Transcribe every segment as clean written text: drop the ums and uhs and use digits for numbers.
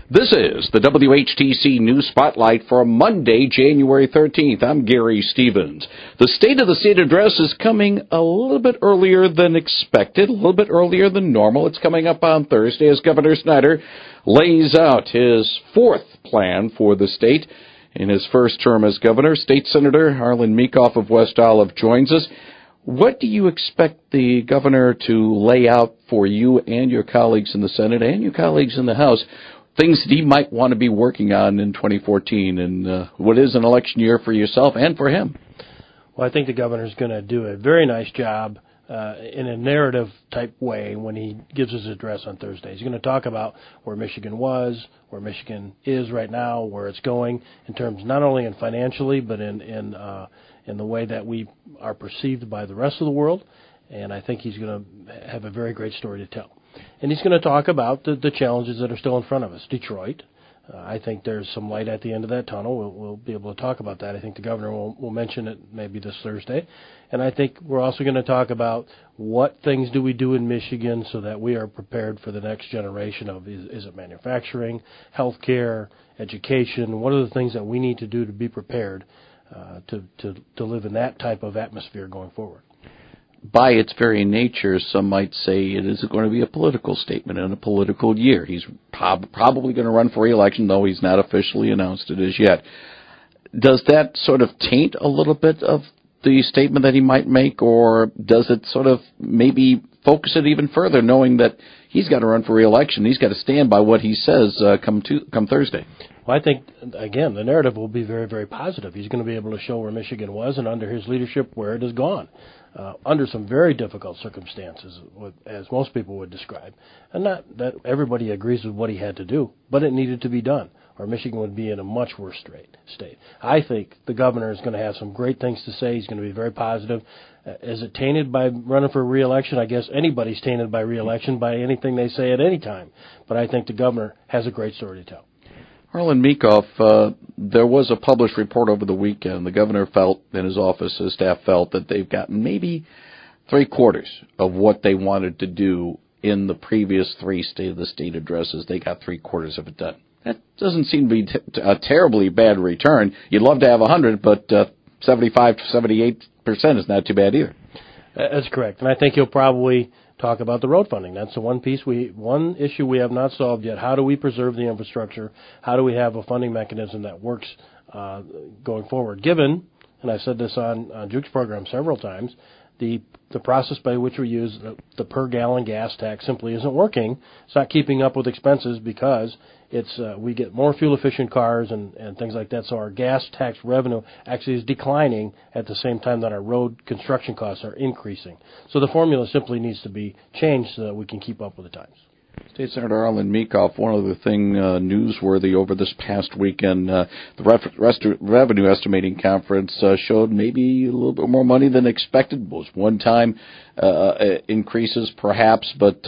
This is the WHTC News Spotlight for Monday, January 13th. I'm Gary Stevens. The State of the State address is coming a little bit earlier than expected, a little bit earlier than normal. It's coming up on Thursday as Governor Snyder lays out his fourth plan for the state. In his first term as governor, State Senator Harlan Meekhof of West Olive joins us. What do you expect the governor to lay out for you and your colleagues in the Senate and your colleagues in the House? Things that he might want to be working on in 2014 and what is an election year for yourself and for him? Well, I think the governor's going to do a very nice job in a narrative-type way when he gives his address on Thursday. He's going to talk about where Michigan was, where Michigan is right now, where it's going in terms not only in financially but in the way that we are perceived by the rest of the world. And I think he's going to have a very great story to tell. And he's going to talk about the challenges that are still in front of us. Detroit, I think there's some light at the end of that tunnel. We'll be able to talk about that. I think the governor will mention it maybe this Thursday. And I think we're also going to talk about what things do we do in Michigan so that we are prepared for the next generation of, is it manufacturing, healthcare, education? What are the things that we need to do to be prepared to live in that type of atmosphere going forward? By its very nature, some might say it is going to be a political statement in a political year. He's probably going to run for re-election, though he's not officially announced it as yet. Does that sort of taint a little bit of the statement that he might make, or does it sort of maybe focus it even further, knowing that he's got to run for re-election? He's got to stand by what he says come Thursday. Well, I think, again, the narrative will be very, very positive. He's going to be able to show where Michigan was and under his leadership where it has gone. Under some very difficult circumstances, as most people would describe. And not that everybody agrees with what he had to do, but it needed to be done, or Michigan would be in a much worse state. I think the governor is going to have some great things to say. He's going to be very positive. Is it tainted by running for re-election? I guess anybody's tainted by re-election by anything they say at any time. But I think the governor has a great story to tell. Harlan Meekhof, there was a published report over the weekend. The governor felt, in his office, his staff felt, that they've gotten maybe three-quarters of what they wanted to do in the previous three State of the State addresses. They got three-quarters of it done. That doesn't seem to be a terribly bad return. You'd love to have 100, but 75 to 78% is not too bad either. That's correct. And I think he'll probably talk about the road funding. That's the one issue we have not solved yet. How do we preserve the infrastructure? How do we have a funding mechanism that works going forward? Given, and I've said this on Juke's program several times, the process by which we use the per gallon gas tax simply isn't working. It's not keeping up with expenses because we get more fuel efficient cars and things like that. So our gas tax revenue actually is declining at the same time that our road construction costs are increasing. So the formula simply needs to be changed so that we can keep up with the times. State Senator Harlan Meekhof, one other thing newsworthy over this past weekend, the Revenue Estimating Conference showed maybe a little bit more money than expected. It was one-time increases perhaps, but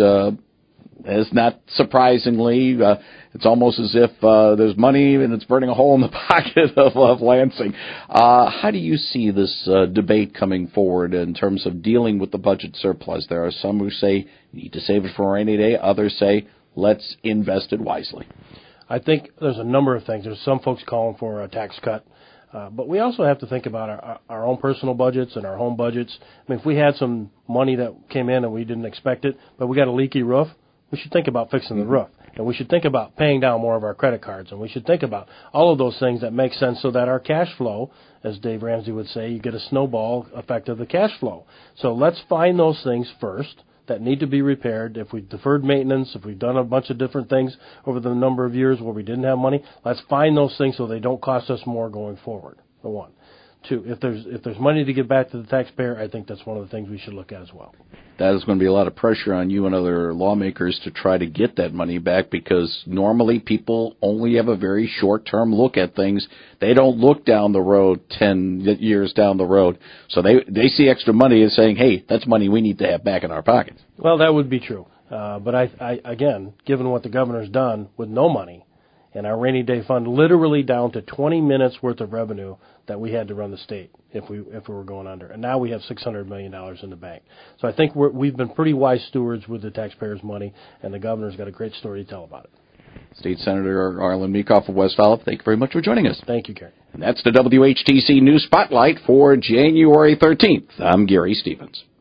as not surprisingly, it's almost as if there's money and it's burning a hole in the pocket of Lansing. How do you see this debate coming forward in terms of dealing with the budget surplus? There are some who say you need to save it for a rainy day. Others say let's invest it wisely. I think there's a number of things. There's some folks calling for a tax cut. But we also have to think about our own personal budgets and our home budgets. I mean, if we had some money that came in and we didn't expect it, but we got a leaky roof, we should think about fixing the roof. And we should think about paying down more of our credit cards. And we should think about all of those things that make sense so that our cash flow, as Dave Ramsey would say, you get a snowball effect of the cash flow. So let's find those things first that need to be repaired. If we've deferred maintenance, if we've done a bunch of different things over the number of years where we didn't have money, let's find those things so they don't cost us more going forward, for one. Two, if there's money to give back to the taxpayer, I think that's one of the things we should look at as well. That is going to be a lot of pressure on you and other lawmakers to try to get that money back, because normally people only have a very short-term look at things. They don't look down the road 10 years down the road. So they see extra money as saying, hey, that's money we need to have back in our pockets. Well, that would be true. But I again, given what the governor's done with no money, and our rainy day fund literally down to 20 minutes worth of revenue that we had to run the state if we were going under. And now we have $600 million in the bank. So I think we've been pretty wise stewards with the taxpayers' money, and the governor's got a great story to tell about it. State Senator Arlen Meekhof of West Olive, thank you very much for joining us. Thank you, Gary. And that's the WHTC News Spotlight for January 13th. I'm Gary Stevens.